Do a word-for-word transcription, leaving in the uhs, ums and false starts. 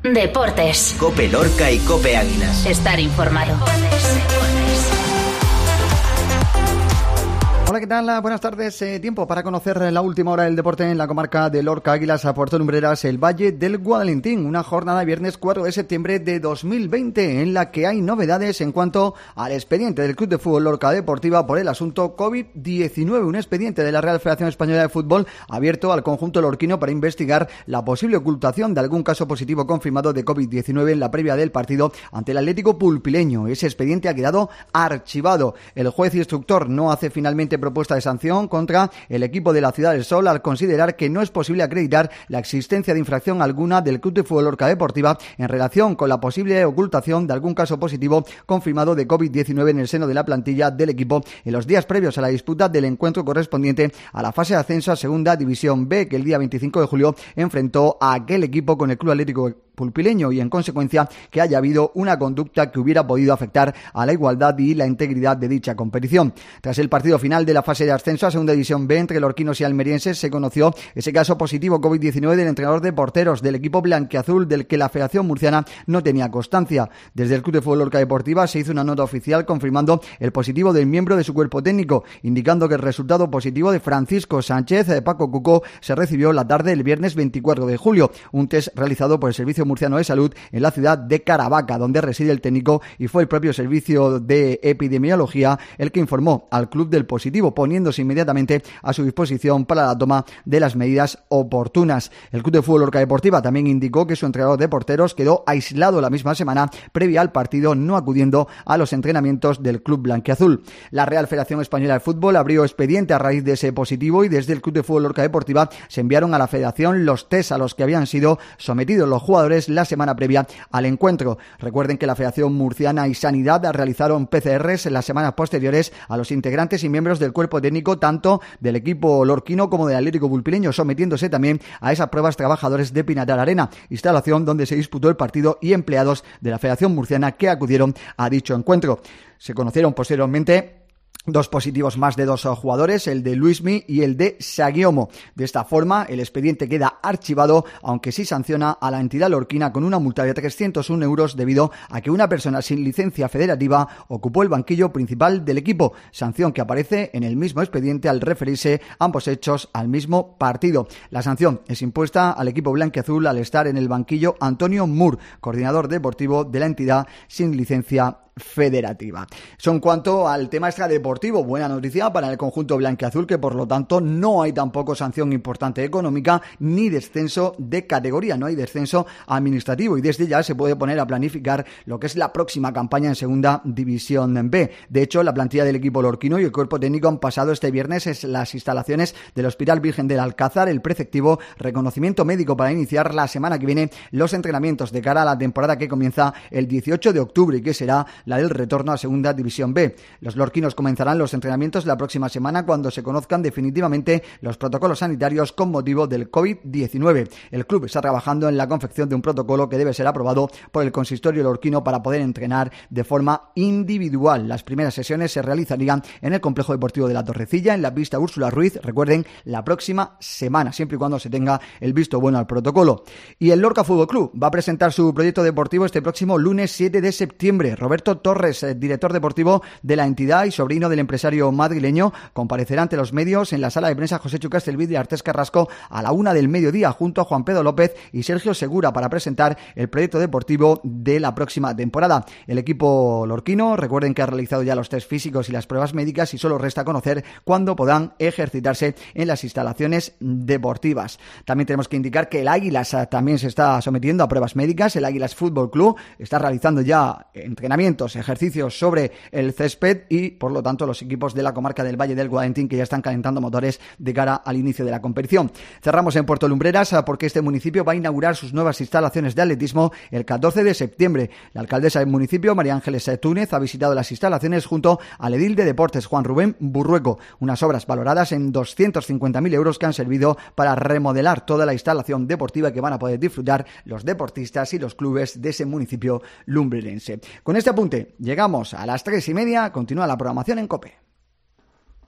Deportes. COPE Lorca y COPE Águilas. Estar informado. Hola, ¿qué tal? Buenas tardes. Eh, tiempo para conocer la última hora del deporte en la comarca de Lorca, Águilas, a Puerto Lumbreras, el Valle del Guadalentín. Una jornada viernes cuatro de septiembre de dos mil veinte en la que hay novedades en cuanto al expediente del Club de Fútbol Lorca Deportiva por el asunto COVID diecinueve. Un expediente de la Real Federación Española de Fútbol abierto al conjunto lorquino para investigar la posible ocultación de algún caso positivo confirmado de COVID diecinueve en la previa del partido ante el Atlético Pulpileño. Ese expediente ha quedado archivado. El juez instructor no hace finalmente propuesta de sanción contra el equipo de la Ciudad del Sol al considerar que no es posible acreditar la existencia de infracción alguna del Club de Fútbol Lorca Deportiva en relación con la posible ocultación de algún caso positivo confirmado de COVID diecinueve en el seno de la plantilla del equipo en los días previos a la disputa del encuentro correspondiente a la fase de ascenso a Segunda División B, que el día veinticinco de julio enfrentó a aquel equipo con el Club Atlético Pulpileño, y en consecuencia que haya habido una conducta que hubiera podido afectar a la igualdad y la integridad de dicha competición. Tras el partido final de la fase de ascenso a Segunda División B entre lorquinos y almerienses, se conoció ese caso positivo COVID diecinueve del entrenador de porteros del equipo blanquiazul, del que la Federación Murciana no tenía constancia. Desde el Club de Fútbol Lorca Deportiva se hizo una nota oficial confirmando el positivo del miembro de su cuerpo técnico, indicando que el resultado positivo de Francisco Sánchez de Paco Cuco se recibió la tarde del viernes veinticuatro de julio. Un test realizado por el Servicio Murciano de Salud en la ciudad de Caravaca, donde reside el técnico, y fue el propio Servicio de Epidemiología el que informó al club del positivo, poniéndose inmediatamente a su disposición para la toma de las medidas oportunas. El Club de Fútbol Lorca Deportiva también indicó que su entrenador de porteros quedó aislado la misma semana previa al partido, no acudiendo a los entrenamientos del club blanquiazul. La Real Federación Española de Fútbol abrió expediente a raíz de ese positivo, y desde el Club de Fútbol Lorca Deportiva se enviaron a la Federación los test a los que habían sido sometidos los jugadores la semana previa al encuentro. Recuerden que la Federación Murciana y Sanidad realizaron P C Rs en las semanas posteriores a los integrantes y miembros del cuerpo técnico tanto del equipo lorquino como del Atlético Pulpileño, sometiéndose también a esas pruebas trabajadores de Pinatar Arena, instalación donde se disputó el partido, y empleados de la Federación Murciana que acudieron a dicho encuentro. Se conocieron posteriormente dos positivos más de dos jugadores, el de Luismi y el de Saguiomo. De esta forma, el expediente queda archivado, aunque sí sanciona a la entidad lorquina con una multa de trescientos un euros debido a que una persona sin licencia federativa ocupó el banquillo principal del equipo, sanción que aparece en el mismo expediente al referirse ambos hechos al mismo partido. La sanción es impuesta al equipo blanquiazul al estar en el banquillo Antonio Mur, coordinador deportivo de la entidad sin licencia federativa. Eso en cuanto al tema extradeportivo. Buena noticia para el conjunto blanquiazul, que por lo tanto no hay tampoco sanción importante económica ni descenso de categoría, no hay descenso administrativo, y desde ya se puede poner a planificar lo que es la próxima campaña en Segunda División B. De hecho, la plantilla del equipo lorquino y el cuerpo técnico han pasado este viernes en las instalaciones del Hospital Virgen del Alcázar el preceptivo reconocimiento médico para iniciar la semana que viene los entrenamientos de cara a la temporada que comienza el dieciocho de octubre y que será la del retorno a Segunda División B. Los lorquinos comenzarán los entrenamientos la próxima semana cuando se conozcan definitivamente los protocolos sanitarios con motivo del COVID diecinueve. El club está trabajando en la confección de un protocolo que debe ser aprobado por el consistorio lorquino para poder entrenar de forma individual. Las primeras sesiones se realizarían en el complejo deportivo de la Torrecilla, en la pista Úrsula Ruiz, recuerden, la próxima semana, siempre y cuando se tenga el visto bueno al protocolo. Y el Lorca Fútbol Club va a presentar su proyecto deportivo este próximo lunes siete de septiembre. Roberto Torres, director deportivo de la entidad y sobrino del empresario madrileño, comparecerá ante los medios en la sala de prensa José Chu Castelvid de Artés Carrasco a la una del mediodía, junto a Juan Pedro López y Sergio Segura, para presentar el proyecto deportivo de la próxima temporada. El equipo lorquino, recuerden que ha realizado ya los test físicos y las pruebas médicas, y solo resta conocer cuándo podrán ejercitarse en las instalaciones deportivas. También tenemos que indicar que el Águilas también se está sometiendo a pruebas médicas. El Águilas Fútbol Club está realizando ya entrenamientos, ejercicios sobre el césped, y por lo tanto los equipos de la comarca del Valle del Guadalentín que ya están calentando motores de cara al inicio de la competición. Cerramos en Puerto Lumbreras porque este municipio va a inaugurar sus nuevas instalaciones de atletismo el catorce de septiembre. La alcaldesa del municipio, María Ángeles Túnez, ha visitado las instalaciones junto al edil de deportes, Juan Rubén Burrueco, unas obras valoradas en doscientos cincuenta mil euros que han servido para remodelar toda la instalación deportiva que van a poder disfrutar los deportistas y los clubes de ese municipio lumbrerense. Con este apunte llegamos a las tres y media. Continúa la programación en COPE.